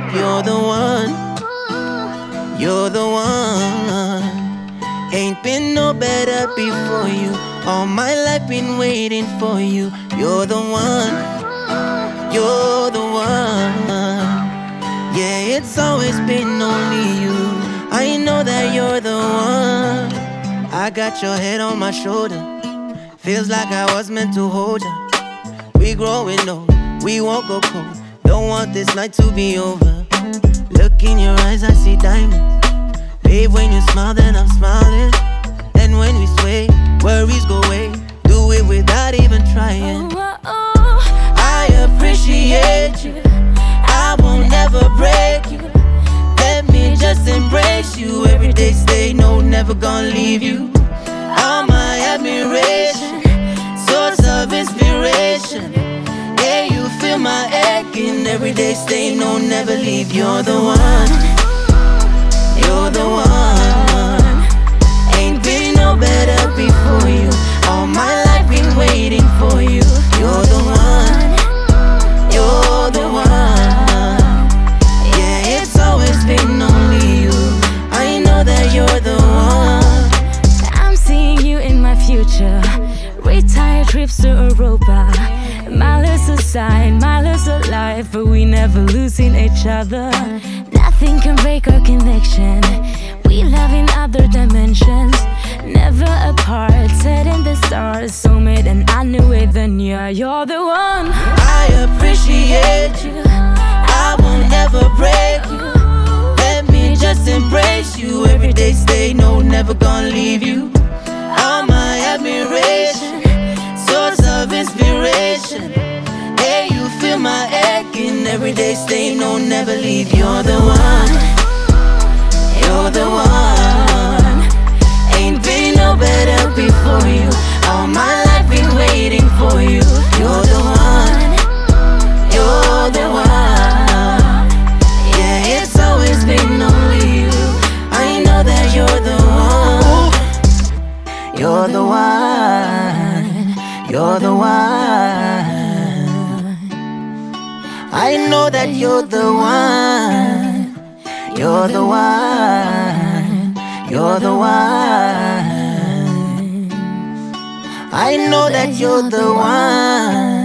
You're the one, you're the one. Ain't been no better before you. All my life been waiting for you. You're the one, you're the one. Yeah, it's always been only you. I know that you're the one. I got your head on my shoulder. Feels like I was meant to hold you. We growing old, we won't go cold. Don't want this night to be over. Look in your eyes, I see diamonds. Babe, when you smile, then I'm smiling. And when we sway, worries go away. Do it without even trying. I appreciate you. I won't ever break you. Let me just embrace you. Every day stay, no, never gonna leave you. All my admiration, source of inspiration. Yeah, you feel my aching. Every day stay, no, never leave. You're the one, you're the one. Ain't been no better before you. All my life been waiting for you. You're the one, you're the one. Yeah, it's always been only you. I know that you're the one. I'm seeing you in my future. Retired trips to Europa. Miles aside, miles alive, but we never losing each other. Nothing can break our connection. We love in other dimensions. Never apart, set in the stars. Soulmate, and I knew it then. Yeah, you're the one. I appreciate you. I won't ever break you. Let me just embrace you. Every day stay, no, never gonna leave you. All my admiration, source of inspiration. Hey, you feel my aching. Every day stay, no, never leave. You're the one, you're the one. Ain't been no better before you. All my life been waiting for you. You're the one, you're the one. Yeah, it's always been only you. I know that you're the one. You're the one, you're the one. I know that you're the one. You're the one, you're the one. I know that you're the one.